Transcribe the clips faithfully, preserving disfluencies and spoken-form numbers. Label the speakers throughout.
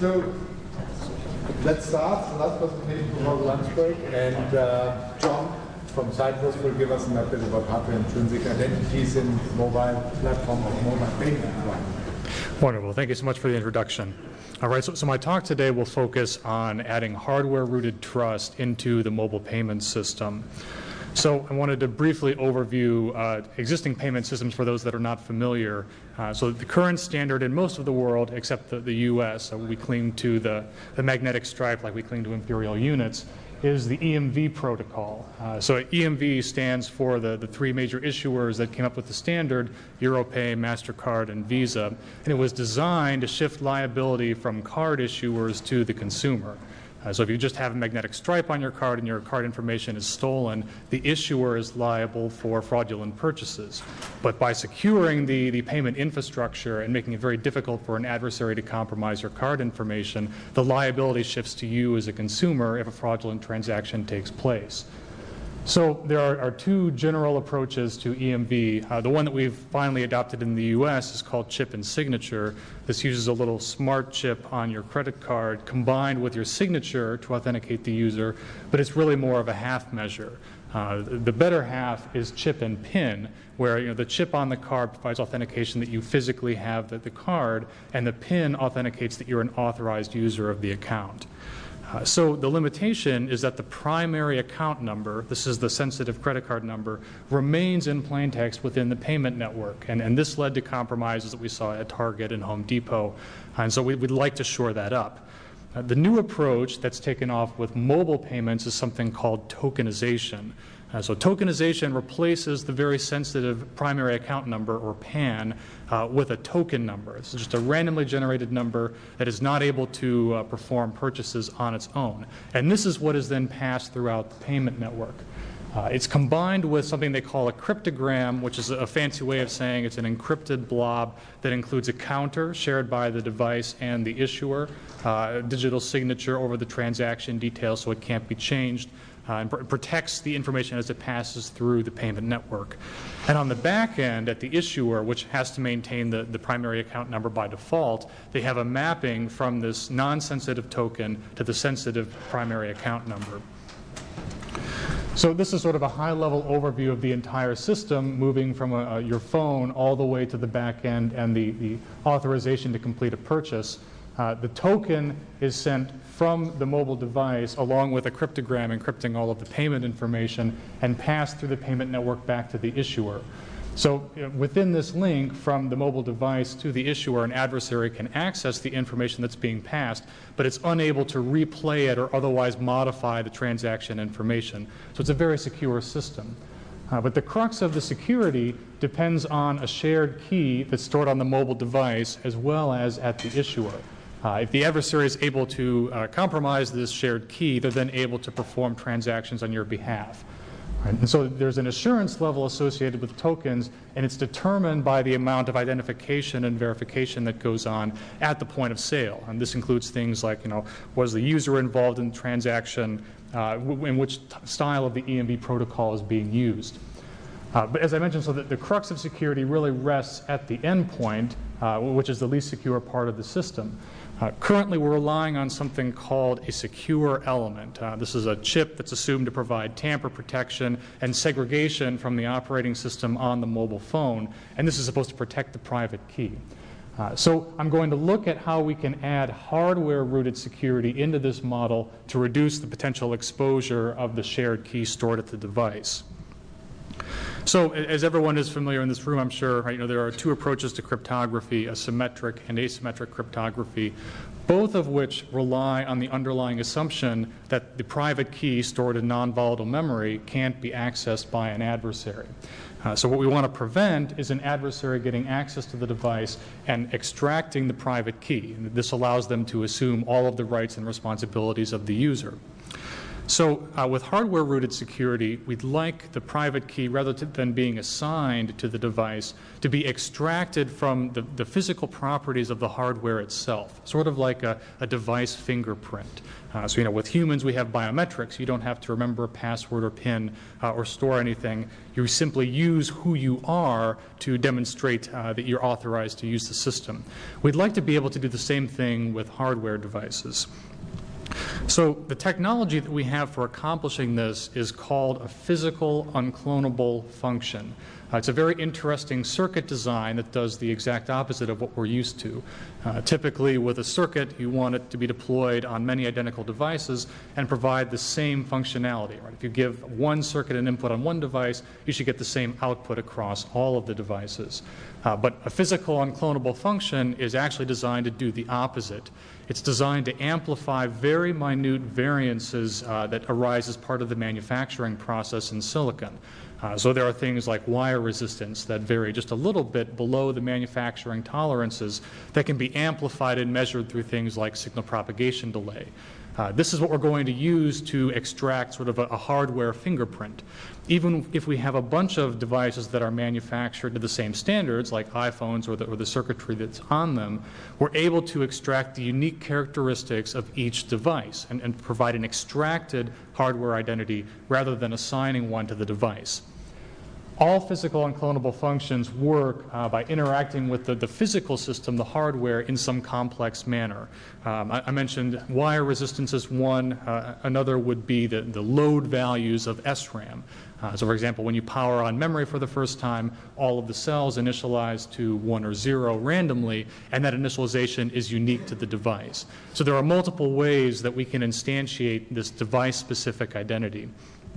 Speaker 1: So let's start. The last presentation before the lunch break, and uh, John from Cyprus will give us an update about hardware intrinsic identities in mobile platform of mobile payment.
Speaker 2: Wonderful. Thank you so much for the introduction. All right, so, so my talk today will focus on adding hardware-rooted trust into the mobile payment system. So I wanted to briefly overview uh, existing payment systems for those that are not familiar. Uh, so the current standard in most of the world, except the, the U S, so we cling to the, the magnetic stripe like we cling to imperial units, is the E M V protocol. Uh, so E M V stands for the, the three major issuers that came up with the standard, Europay, MasterCard, and Visa. And it was designed to shift liability from card issuers to the consumer. Uh, so if you just have a magnetic stripe on your card and your card information is stolen, the issuer is liable for fraudulent purchases. But by securing the, the payment infrastructure and making it very difficult for an adversary to compromise your card information, the liability shifts to you as a consumer if a fraudulent transaction takes place. So there are, are two general approaches to E M V. Uh, the one that we've finally adopted in the U S is called chip and signature. This uses a little smart chip on your credit card combined with your signature to authenticate the user, but it's really more of a half measure. Uh, the better half is chip and pin, where you know, the chip on the card provides authentication that you physically have the, the card, and the pin authenticates that you're an authorized user of the account. Uh, so the limitation is that the primary account number, this is the sensitive credit card number, remains in plain text within the payment network. And, and this led to compromises that we saw at Target and Home Depot. And so we, we'd like to shore that up. Uh, the new approach that's taken off with mobile payments is something called tokenization. Uh, so tokenization replaces the very sensitive primary account number, or P A N, uh, with a token number. It's just a randomly generated number that is not able to uh, perform purchases on its own. And this is what is then passed throughout the payment network. Uh, it's combined with something they call a cryptogram, which is a fancy way of saying it's an encrypted blob that includes a counter shared by the device and the issuer, uh, a digital signature over the transaction details so it can't be changed, Uh, and pr protects the information as it passes through the payment network. And on the back end, at the issuer, which has to maintain the, the primary account number by default, they have a mapping from this non-sensitive token to the sensitive primary account number. So this is sort of a high-level overview of the entire system, moving from a, a, your phone all the way to the back end and the, the authorization to complete a purchase. Uh, the token is sent from the mobile device along with a cryptogram encrypting all of the payment information and passed through the payment network back to the issuer. So you know, within this link from the mobile device to the issuer, an adversary can access the information that's being passed, but it's unable to replay it or otherwise modify the transaction information. So it's a very secure system. Uh, but the crux of the security depends on a shared key that's stored on the mobile device as well as at the issuer. Uh, if the adversary is able to uh, compromise this shared key, they're then able to perform transactions on your behalf. Right? And so there's an assurance level associated with tokens, and it's determined by the amount of identification and verification that goes on at the point of sale. And this includes things like, you know, was the user involved in the transaction, uh, w in which style of the E M V protocol is being used. Uh, but as I mentioned, so that the crux of security really rests at the endpoint, uh, which is the least secure part of the system. Uh, currently, we're relying on something called a secure element. Uh, this is a chip that's assumed to provide tamper protection and segregation from the operating system on the mobile phone, and this is supposed to protect the private key. Uh, so I'm going to look at how we can add hardware-rooted security into this model to reduce the potential exposure of the shared key stored at the device. So as everyone is familiar in this room, I'm sure, right, you know, there are two approaches to cryptography, a symmetric and asymmetric cryptography, both of which rely on the underlying assumption that the private key stored in non-volatile memory can't be accessed by an adversary. Uh, so what we want to prevent is an adversary getting access to the device and extracting the private key. And this allows them to assume all of the rights and responsibilities of the user. So uh, with hardware-rooted security, we'd like the private key, rather than being assigned to the device, to be extracted from the, the physical properties of the hardware itself, sort of like a, a device fingerprint. Uh, so, you know, with humans, we have biometrics. You don't have to remember a password or PIN uh, or store anything. You simply use who you are to demonstrate uh, that you're authorized to use the system. We'd like to be able to do the same thing with hardware devices. So the technology that we have for accomplishing this is called a physical unclonable function. Uh, it's a very interesting circuit design that does the exact opposite of what we're used to. Uh, typically with a circuit, you want it to be deployed on many identical devices and provide the same functionality. Right? If you give one circuit an input on one device, you should get the same output across all of the devices. Uh, but a physical unclonable function is actually designed to do the opposite. It's designed to amplify very minute variances uh, that arise as part of the manufacturing process in silicon. Uh, so there are things like wire resistance that vary just a little bit below the manufacturing tolerances that can be amplified and measured through things like signal propagation delay. Uh, this is what we're going to use to extract sort of a, a hardware fingerprint. Even if we have a bunch of devices that are manufactured to the same standards, like iPhones or the, or the circuitry that's on them, we're able to extract the unique characteristics of each device and, and provide an extracted hardware identity rather than assigning one to the device. All physical unclonable functions work uh, by interacting with the, the physical system, the hardware, in some complex manner. Um, I, I mentioned wire resistance is one. Uh, another would be the, the load values of S RAM. Uh, so, for example, when you power on memory for the first time, all of the cells initialize to one or zero randomly, and that initialization is unique to the device. So there are multiple ways that we can instantiate this device-specific identity.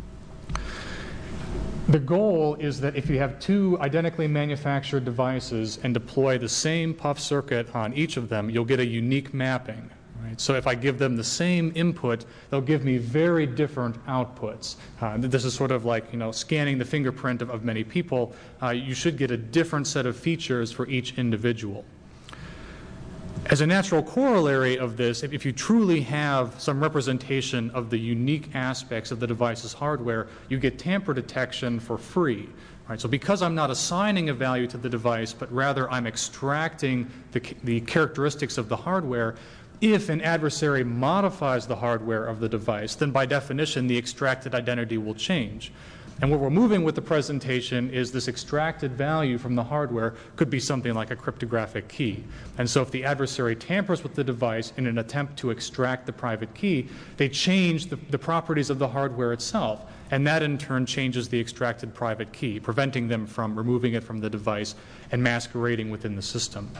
Speaker 2: The goal is that if you have two identically manufactured devices and deploy the same P U F circuit on each of them, you'll get a unique mapping. Right? So if I give them the same input, they'll give me very different outputs. Uh, this is sort of like, you know, scanning the fingerprint of, of many people. Uh, you should get a different set of features for each individual. As a natural corollary of this, if you truly have some representation of the unique aspects of the device's hardware, you get tamper detection for free. Right? So because I'm not assigning a value to the device, but rather I'm extracting the, the characteristics of the hardware, if an adversary modifies the hardware of the device, then by definition the extracted identity will change. And where we're moving with the presentation is this extracted value from the hardware could be something like a cryptographic key. And so if the adversary tampers with the device in an attempt to extract the private key, they change the, the properties of the hardware itself. And that in turn changes the extracted private key, preventing them from removing it from the device and masquerading within the system.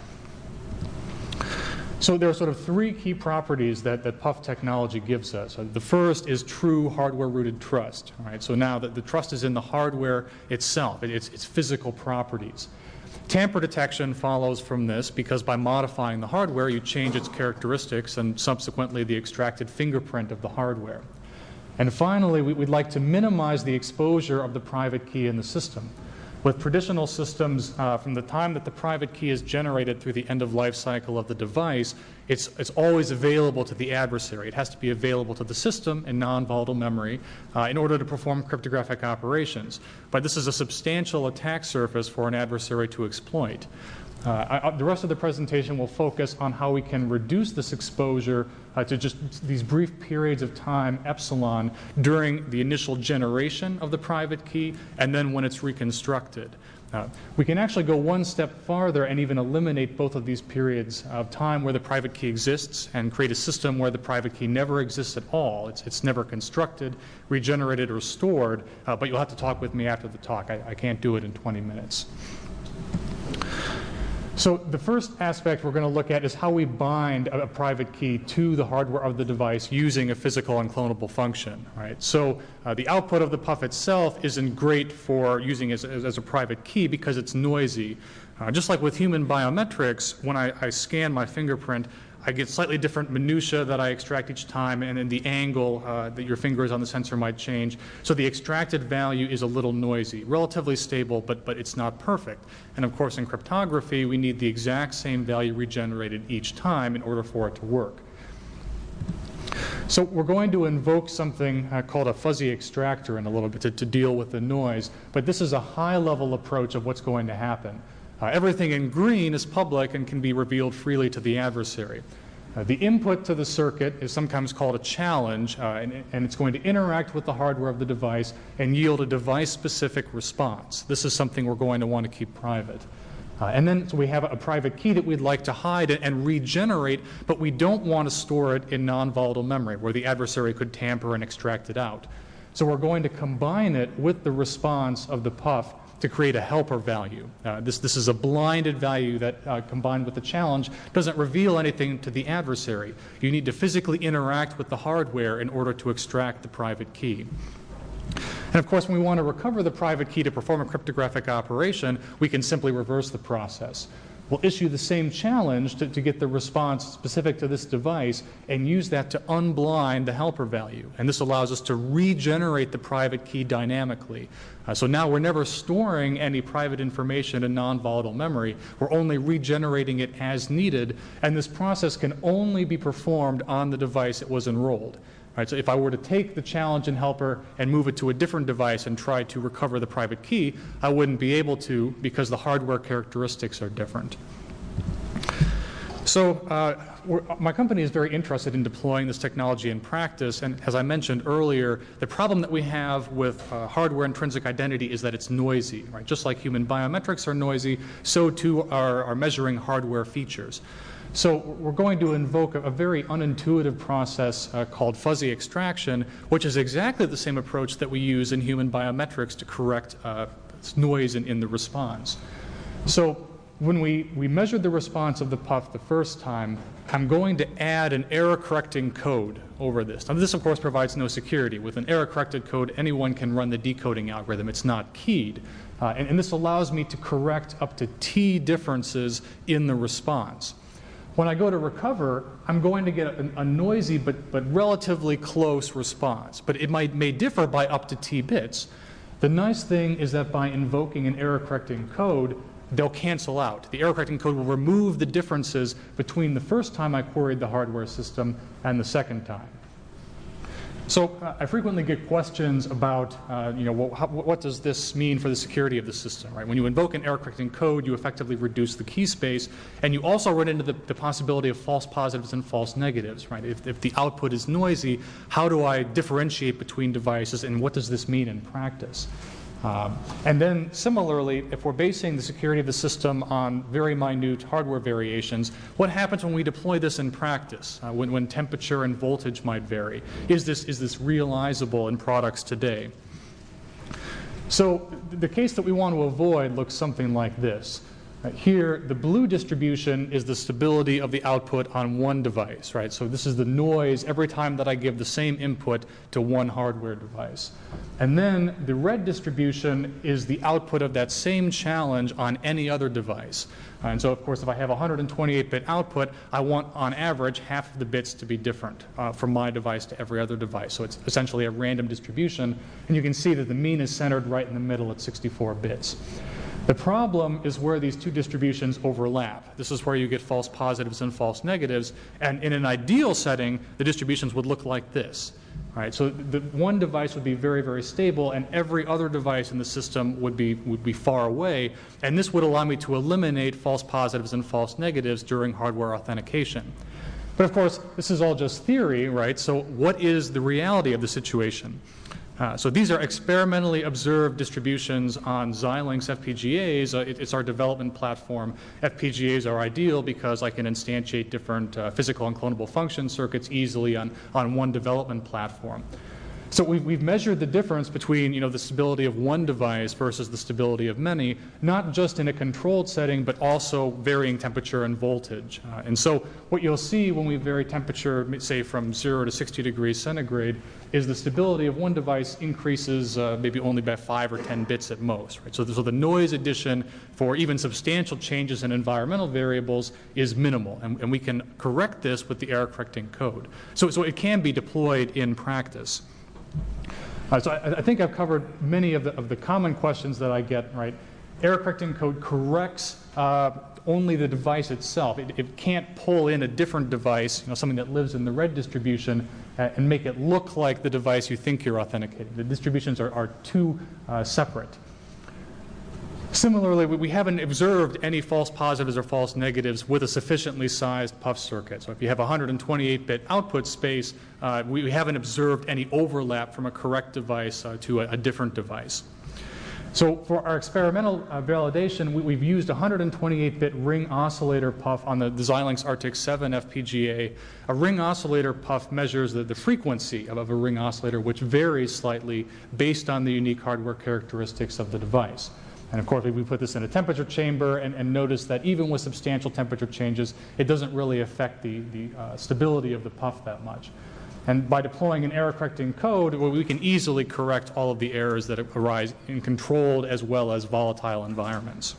Speaker 2: So there are sort of three key properties that, that P U F technology gives us. The first is true hardware-rooted trust. Right? So now that the trust is in the hardware itself, it, it's, it's physical properties. Tamper detection follows from this because by modifying the hardware, you change its characteristics and subsequently the extracted fingerprint of the hardware. And finally, we, we'd like to minimize the exposure of the private key in the system. With traditional systems, uh, from the time that the private key is generated through the end-of-life cycle of the device, it's, it's always available to the adversary. It has to be available to the system in non-volatile memory uh, in order to perform cryptographic operations. But this is a substantial attack surface for an adversary to exploit. Uh, I, the rest of the presentation will focus on how we can reduce this exposure uh, to just these brief periods of time, epsilon, during the initial generation of the private key and then when it's reconstructed. Uh, we can actually go one step farther and even eliminate both of these periods of time where the private key exists and create a system where the private key never exists at all. It's, it's never constructed, regenerated, or stored, uh, but you'll have to talk with me after the talk. I, I can't do it in twenty minutes. So the first aspect we're going to look at is how we bind a, a private key to the hardware of the device using a physical unclonable function. Right? So uh, the output of the P U F itself isn't great for using as, as, as a private key because it's noisy. Uh, just like with human biometrics, when I, I scan my fingerprint, I get slightly different minutia that I extract each time, and then the angle uh, that your finger is on the sensor might change. So the extracted value is a little noisy, relatively stable, but, but it's not perfect. And of course, in cryptography, we need the exact same value regenerated each time in order for it to work. So we're going to invoke something uh, called a fuzzy extractor in a little bit to, to deal with the noise, but this is a high-level approach of what's going to happen. Uh, everything in green is public and can be revealed freely to the adversary. Uh, the input to the circuit is sometimes called a challenge, uh, and, and it's going to interact with the hardware of the device and yield a device-specific response. This is something we're going to want to keep private. Uh, and then so we have a, a private key that we'd like to hide and, and regenerate, but we don't want to store it in non-volatile memory where the adversary could tamper and extract it out. So we're going to combine it with the response of the P U F to create a helper value. Uh, this, this is a blinded value that, uh, combined with the challenge, doesn't reveal anything to the adversary. You need to physically interact with the hardware in order to extract the private key. And of course, when we want to recover the private key to perform a cryptographic operation, we can simply reverse the process. We'll issue the same challenge to, to get the response specific to this device and use that to unblind the helper value. And this allows us to regenerate the private key dynamically. Uh, so now we're never storing any private information in non-volatile memory. We're only regenerating it as needed, and this process can only be performed on the device it was enrolled. Right, so if I were to take the challenge and helper and move it to a different device and try to recover the private key, I wouldn't be able to because the hardware characteristics are different. So uh, we're, my company is very interested in deploying this technology in practice, and as I mentioned earlier, the problem that we have with uh, hardware intrinsic identity is that it's noisy. Right? Just like human biometrics are noisy, so too are, are measuring hardware features. So we're going to invoke a, a very unintuitive process uh, called fuzzy extraction, which is exactly the same approach that we use in human biometrics to correct uh, noise in, in the response. So when we, we measured the response of the P U F the first time, I'm going to add an error-correcting code over this. Now this, of course, provides no security. With an error-corrected code, anyone can run the decoding algorithm. It's not keyed. Uh, and, and this allows me to correct up to T differences in the response. When I go to recover, I'm going to get a, a noisy but, but relatively close response. But it might, may differ by up to T bits. The nice thing is that by invoking an error-correcting code, they'll cancel out. The error-correcting code will remove the differences between the first time I queried the hardware system and the second time. So uh, I frequently get questions about, uh, you know, well, how, what does this mean for the security of the system, right? When you invoke an error-correcting code, you effectively reduce the key space, and you also run into the, the possibility of false positives and false negatives, right? If, if the output is noisy, how do I differentiate between devices, and what does this mean in practice? Um, and then similarly, if we're basing the security of the system on very minute hardware variations, what happens when we deploy this in practice, uh, when, when temperature and voltage might vary? Is this, is this realizable in products today? So the case that we want to avoid looks something like this. Uh, here, the blue distribution is the stability of the output on one device, right? So this is the noise every time that I give the same input to one hardware device. And then the red distribution is the output of that same challenge on any other device. Uh, and so, of course, if I have a one hundred twenty-eight bit output, I want, on average, half of the bits to be different uh, from my device to every other device. So it's essentially a random distribution. And you can see that the mean is centered right in the middle at sixty-four bits. The problem is where these two distributions overlap. This is where you get false positives and false negatives. And in an ideal setting, the distributions would look like this. Right? So the one device would be very, very stable, and every other device in the system would be, would be far away. And this would allow me to eliminate false positives and false negatives during hardware authentication. But of course, this is all just theory, right? So what is the reality of the situation? Uh, so these are experimentally observed distributions on Xilinx F P G As. Uh, it, it's our development platform. F P G As are ideal because I can instantiate different uh, physical and clonable function circuits easily on, on one development platform. So we've, we've measured the difference between, you know, the stability of one device versus the stability of many, not just in a controlled setting, but also varying temperature and voltage. Uh, and so what you'll see when we vary temperature, say from zero to sixty degrees centigrade, is the stability of one device increases uh, maybe only by five or ten bits at most. Right? So, so the noise addition for even substantial changes in environmental variables is minimal, and, and we can correct this with the error-correcting code. So, so it can be deployed in practice. Uh, so I, I think I've covered many of the, of the common questions that I get, right? Error-correcting code corrects uh, only the device itself. It, it can't pull in a different device, you know, something that lives in the red distribution, uh, and make it look like the device you think you're authenticating. The distributions are, are too uh, separate. Similarly, we haven't observed any false positives or false negatives with a sufficiently sized P U F circuit. So if you have one hundred twenty-eight bit output space, uh, we, we haven't observed any overlap from a correct device uh, to a, a different device. So for our experimental uh, validation, we, we've used one hundred twenty-eight bit ring oscillator P U F on the, the Xilinx Arctic seven F P G A. A ring oscillator P U F measures the, the frequency of, of a ring oscillator, which varies slightly based on the unique hardware characteristics of the device. And of course, we put this in a temperature chamber and, and notice that even with substantial temperature changes, it doesn't really affect the, the uh, stability of the P U F that much. And by deploying an error-correcting code, well, we can easily correct all of the errors that arise in controlled as well as volatile environments.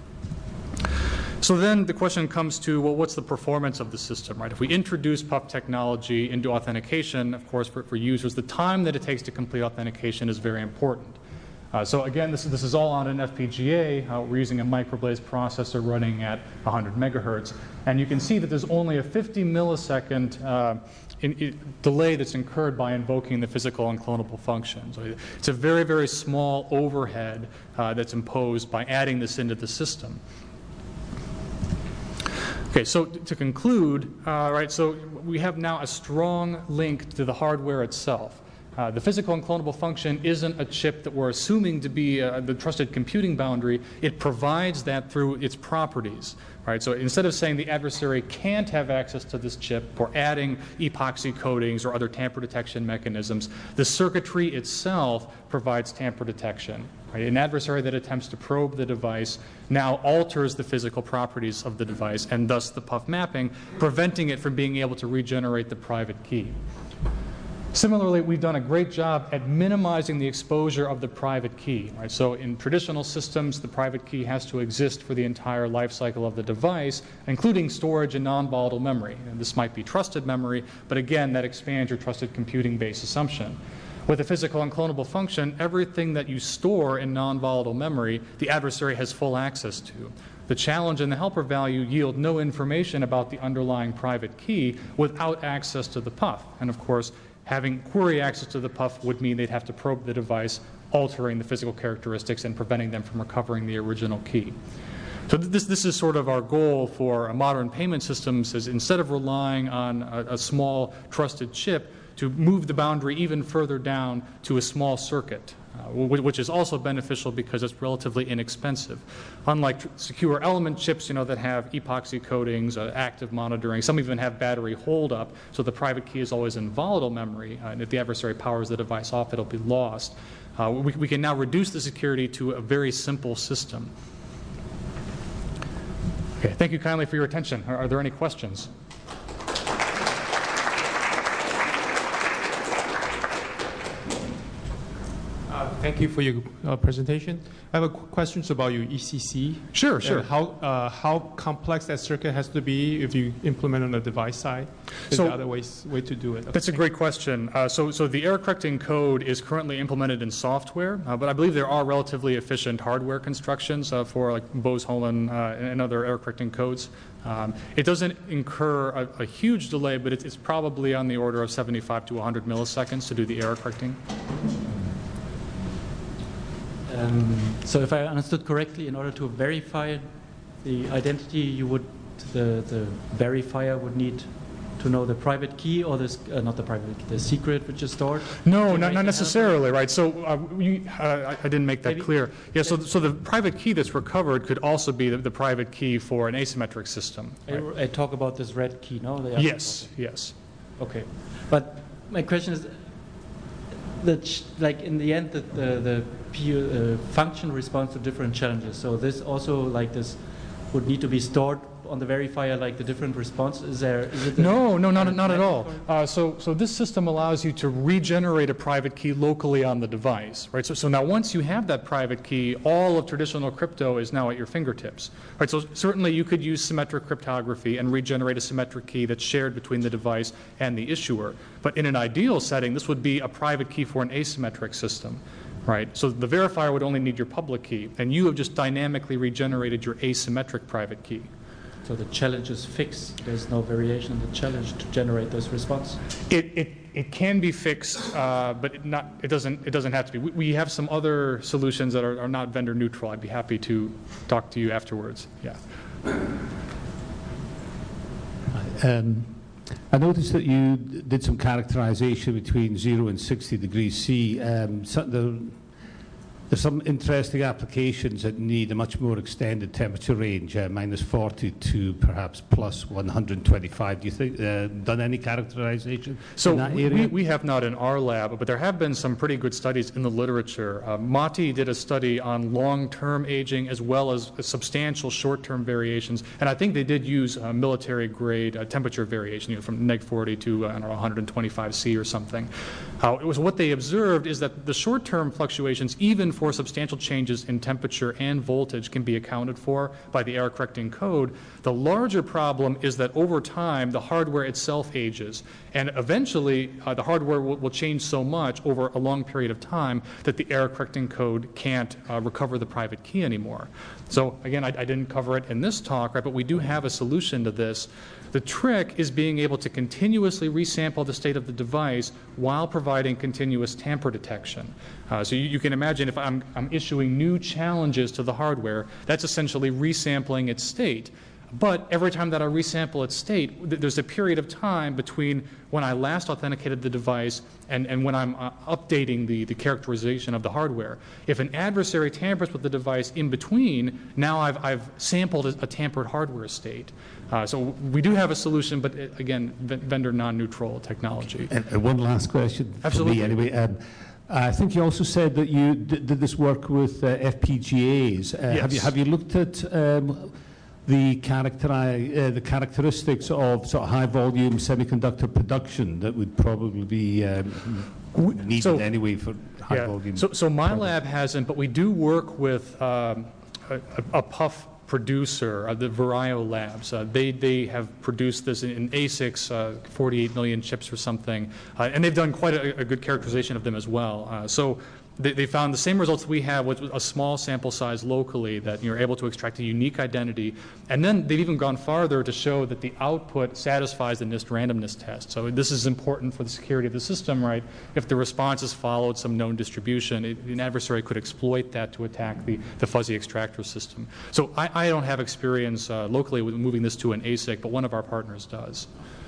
Speaker 2: So then the question comes to, well, what's the performance of the system, right? If we introduce P U F technology into authentication, of course, for, for users, the time that it takes to complete authentication is very important. Uh, so again, this, this is all on an F P G A. Uh, we're using a microblaze processor running at one hundred megahertz. And you can see that there's only a fifty millisecond uh, in, in delay that's incurred by invoking the physical unclonable function. So it's a very, very small overhead uh, that's imposed by adding this into the system. Okay, so to conclude, uh, right, so we have now a strong link to the hardware itself. Uh, the physical unclonable function isn't a chip that we're assuming to be uh, the trusted computing boundary. It provides that through its properties, right? So instead of saying the adversary can't have access to this chip or adding epoxy coatings or other tamper detection mechanisms, the circuitry itself provides tamper detection. Right? An adversary that attempts to probe the device now alters the physical properties of the device and thus the P U F mapping, preventing it from being able to regenerate the private key. Similarly, we've done a great job at minimizing the exposure of the private key. Right? So in traditional systems, the private key has to exist for the entire life cycle of the device, including storage and non-volatile memory. And this might be trusted memory, but again, that expands your trusted computing base assumption. With a physical unclonable function, everything that you store in non-volatile memory, the adversary has full access to. The challenge and the helper value yield no information about the underlying private key without access to the P U F. And of course, having query access to the P U F would mean they'd have to probe the device, altering the physical characteristics and preventing them from recovering the original key. So this, this is sort of our goal for a modern payment systems, is instead of relying on a, a small trusted chip, to move the boundary even further down to a small circuit, uh, which is also beneficial because it's relatively inexpensive. Unlike secure element chips, you know, that have epoxy coatings, uh, active monitoring, some even have battery holdup, so the private key is always in volatile memory, uh, and if the adversary powers the device off, it'll be lost. Uh, we, we can now reduce the security to a very simple system. Okay, thank you kindly for your attention. Are, are there any questions?
Speaker 3: Thank you for your uh, presentation. I have a qu questions about your E C C.
Speaker 2: Sure, sure.
Speaker 3: And how uh, how complex that circuit has to be if you implement on the device side. Is
Speaker 2: So-
Speaker 3: there other ways way to do it?
Speaker 2: That's a great question. Uh, so, so the error-correcting code is currently implemented in software, uh, but I believe there are relatively efficient hardware constructions uh, for like Bose-Hohmann uh, and other error-correcting codes. Um, it doesn't incur a, a huge delay, but it's, it's probably on the order of seventy-five to one hundred milliseconds to do the error-correcting.
Speaker 4: Um, so if I understood correctly, in order to verify the identity, you would, the, the verifier would need to know the private key or this, uh, not the private key, the secret which is stored?
Speaker 2: No,
Speaker 4: to
Speaker 2: not,
Speaker 4: make
Speaker 2: not
Speaker 4: it
Speaker 2: necessarily, right? So uh, you, uh, I I didn't make that
Speaker 4: Maybe-
Speaker 2: clear. Yeah, so, so the private key that's recovered could also be the, the private key for an asymmetric system. right?
Speaker 4: I, I talk about this red key, no? The-
Speaker 2: Yes, yes.
Speaker 4: Okay. But my question is, the ch like in the end, the, the, the P U, uh, function responds to different challenges. So this also, like this, would need to be stored on the verifier, like the different response. Is there? Is it
Speaker 2: No, no, not, not at all. Uh, so, so this system allows you to regenerate a private key locally on the device, right? So, so now once you have that private key, all of traditional crypto is now at your fingertips, right? So certainly you could use symmetric cryptography and regenerate a symmetric key that's shared between the device and the issuer. But in an ideal setting, this would be a private key for an asymmetric system, right? So the verifier would only need your public key, and you have just dynamically regenerated your asymmetric private key.
Speaker 4: So the challenge is fixed. There's no variation in the challenge to generate this response.
Speaker 2: It, it, it can be fixed, uh, but it, not, it, doesn't, it doesn't have to be. We, we have some other solutions that are, are not vendor neutral. I'd be happy to talk to you afterwards. Yeah.
Speaker 5: Um, I noticed that you did some characterization between zero and sixty degrees C. Um, so the, There's some interesting applications that need a much more extended temperature range, uh, minus forty to perhaps plus one hundred twenty-five. Do you think, uh, done any characterization
Speaker 2: so
Speaker 5: in that
Speaker 2: we,
Speaker 5: area?
Speaker 2: we have not in our lab, but there have been some pretty good studies in the literature. Uh, Mati did a study on long-term aging as well as substantial short-term variations, and I think they did use uh, military-grade uh, temperature variation, you know, from neg forty to uh, I don't know, one hundred twenty-five C or something. Uh, it was what they observed is that the short-term fluctuations, even for substantial changes in temperature and voltage, can be accounted for by the error-correcting code. The larger problem is that over time, the hardware itself ages, and eventually uh, the hardware will, will change so much over a long period of time that the error-correcting code can't uh, recover the private key anymore. So again, I, I didn't cover it in this talk, right, but we do have a solution to this. The trick is being able to continuously resample the state of the device while providing continuous tamper detection. Uh, so you, you can imagine if I'm, I'm issuing new challenges to the hardware, that's essentially resampling its state. But every time that I resample its state, th there's a period of time between when I last authenticated the device and, and when I'm uh, updating the, the characterization of the hardware. If an adversary tampers with the device in between, now I've, I've sampled a, a tampered hardware state. Uh, so we do have a solution, but it, again, vendor non-neutral technology.
Speaker 5: And, and one last question
Speaker 2: Absolutely.
Speaker 5: for me anyway. Um, I think you also said that you did, did this work with uh, F P G As. Uh,
Speaker 2: Yes.
Speaker 5: Have you, have you looked at um, the, characteri uh, the characteristics of sort of high-volume semiconductor production that would probably be um, needed
Speaker 2: so,
Speaker 5: anyway for high-volume?
Speaker 2: Yeah. So, so my
Speaker 5: products?
Speaker 2: lab hasn't, but we do work with um, a, a, a puff producer, uh, the Vario Labs. Uh, they, they have produced this in, in A SICs, uh, forty-eight million chips or something, uh, and they've done quite a, a good characterization of them as well. Uh, so they, they found the same results we have with a small sample size locally, that you're able to extract a unique identity. And then they've even gone farther to show that the output satisfies the NIST randomness test. So this is important for the security of the system, right? If the response has followed some known distribution, it, an adversary could exploit that to attack the, the fuzzy extractor system. So I, I don't have experience uh, locally with moving this to an A SIC, but one of our partners does.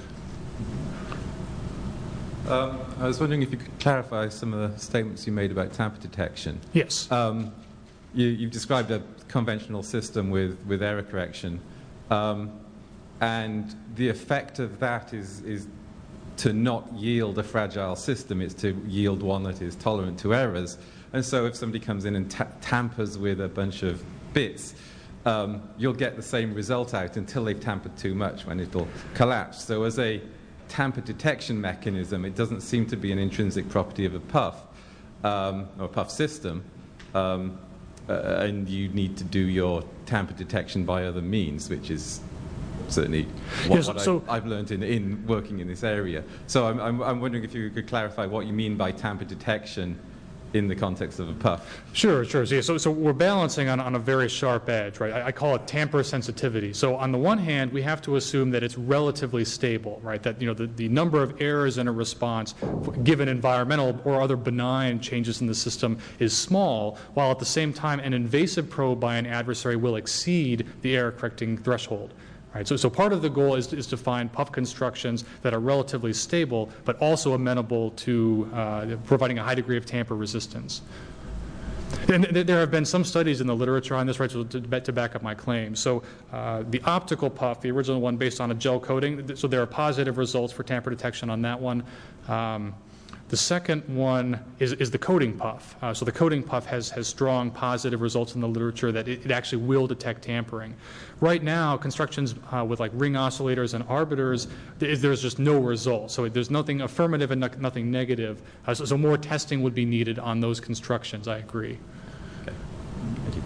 Speaker 6: Um, I was wondering if you could clarify some of the statements you made about tamper detection.
Speaker 2: Yes.
Speaker 6: Um, you, you've described a conventional system with, with error correction, um, and the effect of that is, is to not yield a fragile system. It's to yield one that is tolerant to errors. And so if somebody comes in and ta tampers with a bunch of bits, um, you'll get the same result out until they've tampered too much, when it'll collapse. So as a tamper detection mechanism, it doesn't seem to be an intrinsic property of a puff um, or a puff system, um, uh, and you need to do your tamper detection by other means, which is certainly what,
Speaker 2: yes,
Speaker 6: what
Speaker 2: so
Speaker 6: I've, I've learned in, in working in this area. So I'm, I'm, I'm wondering if you could clarify what you mean by tamper detection in the context of a puff.
Speaker 2: Sure, sure. So, yeah, so, so we're balancing on, on a very sharp edge, right? I, I call it tamper sensitivity. So on the one hand, we have to assume that it's relatively stable, right? That, you know, the, the number of errors in a response, given environmental or other benign changes in the system, is small, while at the same time an invasive probe by an adversary will exceed the error-correcting threshold. Right, so, so part of the goal is, is to find puff constructions that are relatively stable, but also amenable to uh, providing a high degree of tamper resistance. And th there have been some studies in the literature on this, right, so to, to back up my claim. So uh, the optical puff, the original one based on a gel coating, so there are positive results for tamper detection on that one. Um, The second one is, is the coating puff. Uh, so the coating puff has, has strong positive results in the literature that it, it actually will detect tampering. Right now, constructions uh, with like ring oscillators and arbiters, th there's just no result. So there's nothing affirmative and no nothing negative. Uh, so, so more testing would be needed on those constructions, I agree.
Speaker 6: Okay. Thank you.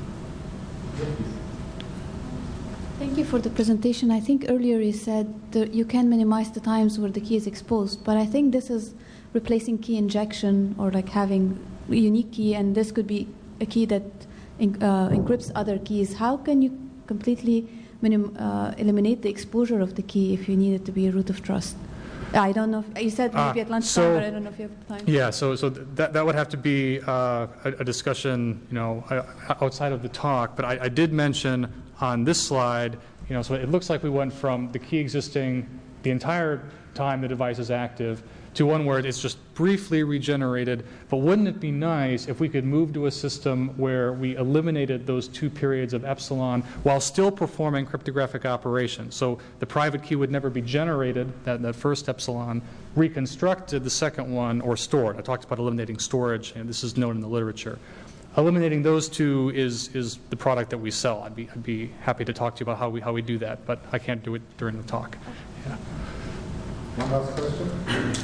Speaker 7: Thank you for the presentation. I think earlier you said that you can minimize the times where the key is exposed, but I think this is replacing key injection or like having a unique key, and this could be a key that in, uh, encrypts other keys. How can you completely minim, uh, eliminate the exposure of the key if you need it to be a root of trust? I don't know. If, you said maybe
Speaker 2: Uh,
Speaker 7: at lunchtime,
Speaker 2: so-
Speaker 7: but I don't know if you have time.
Speaker 2: Yeah, so, so that, that would have to be uh, a, a discussion, you know, uh, outside of the talk, but I, I did mention on this slide, you know, so it looks like we went from the key existing the entire time the device is active to one where it's just briefly regenerated, but wouldn't it be nice if we could move to a system where we eliminated those two periods of epsilon while still performing cryptographic operations? So the private key would never be generated, that, that first epsilon, reconstructed, the second one, or stored. I talked about eliminating storage, and this is known in the literature. Eliminating those two is, is the product that we sell. I'd be, I'd be happy to talk to you about how we, how we do that, but I can't do it during the talk. Yeah.
Speaker 1: One last question?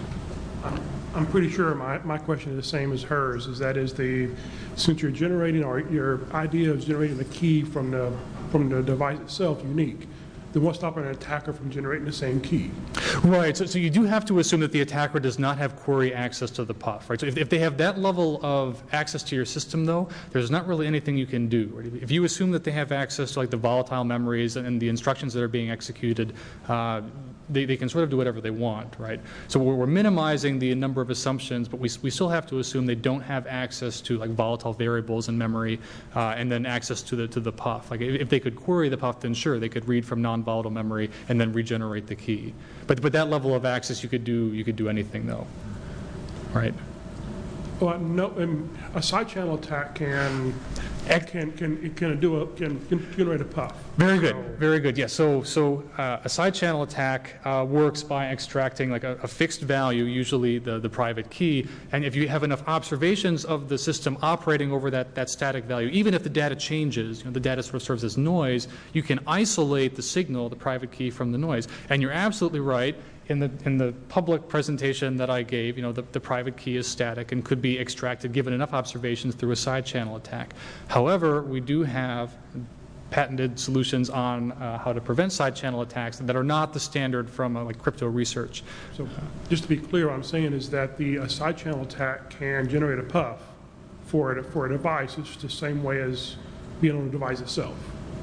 Speaker 8: I'm pretty sure my, my question is the same as hers, is that is the, since you're generating, or your idea of generating the key from the, from the device itself unique, then what's stopping an attacker from generating the same key?
Speaker 2: Right, so, so you do have to assume that the attacker does not have query access to the P U F, right? So if, if they have that level of access to your system, though, there's not really anything you can do. Right? If you assume that they have access to like the volatile memories and the instructions that are being executed, uh, they, they can sort of do whatever they want, right? So we're, we're minimizing the number of assumptions, but we, we still have to assume they don't have access to like volatile variables in memory, uh, and then access to the to the P U F. Like if, if they could query the P U F, then sure, they could read from non-volatile memory and then regenerate the key. But but that level of access, you could do you could do anything though, right?
Speaker 8: Well, no, um, a side channel attack can can can it can do a can, can generate a P U F.
Speaker 2: Very good,
Speaker 8: So-
Speaker 2: very good. Yeah. So so uh, a side channel attack uh, works by extracting like a, a fixed value, usually the the private key, and if you have enough observations of the system operating over that that static value, even if the data changes, you know, the data sort of serves as noise, you can isolate the signal, the private key, from the noise. And you're absolutely right. In the, in the public presentation that I gave, you know, the, the private key is static and could be extracted given enough observations through a side channel attack. However, we do have patented solutions on uh, how to prevent side channel attacks that are not the standard from uh, like crypto research.
Speaker 8: So just to be clear, what I'm saying is that the a side channel attack can generate a P U F for a, for a device. It's the same way as being on the device itself.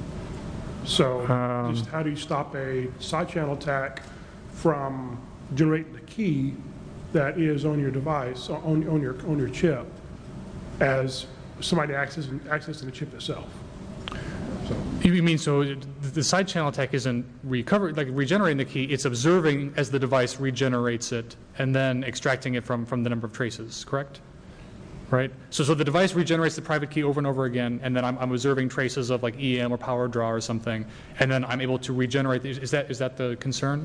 Speaker 8: So
Speaker 2: Um,
Speaker 8: just how do you stop a side channel attack from generating the key that is on your device, on, on your on your chip, as somebody accessing, accessing the chip itself? So,
Speaker 2: You mean so the side channel attack isn't recover, like regenerating the key, it's observing as the device regenerates it and then extracting it from, from the number of traces, correct? Right? So, so the device regenerates the private key over and over again, and then I'm, I'm observing traces of like E M or power draw or something, and then I'm able to regenerate. The, is that is that the concern?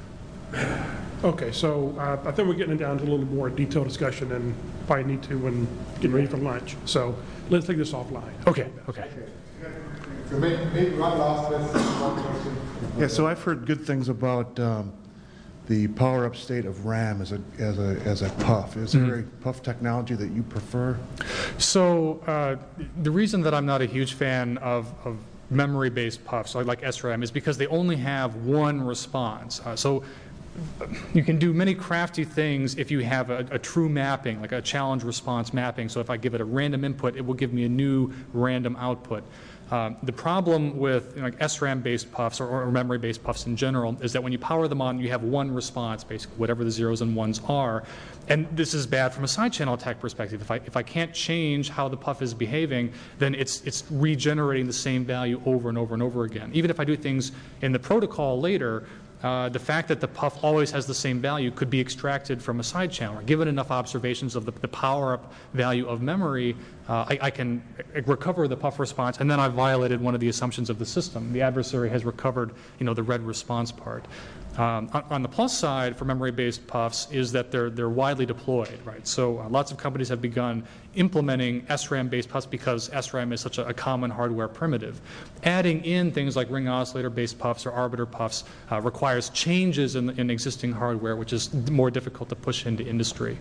Speaker 8: okay, so uh, I think we're getting down to a little more detailed discussion than probably need to when getting ready for lunch. So let's take this offline.
Speaker 2: Okay, okay.
Speaker 1: So maybe, maybe one last question. One question.
Speaker 9: Yeah, so I've heard good things about um, the power-up state of RAM as a as a as a P U F. Is there a P U F technology that you prefer?
Speaker 2: So uh, the reason that I'm not a huge fan of, of memory-based P U Fs, like, like S RAM, is because they only have one response. Uh, so you can do many crafty things if you have a, a true mapping, like a challenge response mapping. So if I give it a random input, it will give me a new random output. Um, the problem with you know, like S RAM-based P U Fs or, or memory-based P U Fs in general is that when you power them on, you have one response, basically, whatever the zeros and ones are. And this is bad from a side channel attack perspective. If I, if I can't change how the P U F is behaving, then it's, it's regenerating the same value over and over and over again. Even if I do things in the protocol later, Uh, the fact that the P U F always has the same value could be extracted from a side channel. Given enough observations of the, the power-up value of memory, uh, I, I can recover the P U F response, and then I've violated one of the assumptions of the system. The adversary has recovered, you know, the red response part. Um, on, on the plus side for memory-based P U Fs is that they're they're widely deployed, right? So uh, lots of companies have begun implementing S RAM-based P U Fs because S RAM is such a, a common hardware primitive. Adding in things like ring oscillator-based P U Fs or arbiter P U Fs uh, requires changes in, in existing hardware, which is more difficult to push into industry.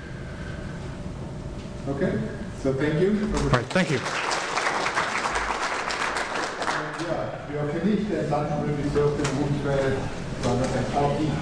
Speaker 1: Okay, so thank you.
Speaker 2: All right, thank you.
Speaker 1: Ja, wir haben nicht, der Land will be served in Room twelve, sondern in L E.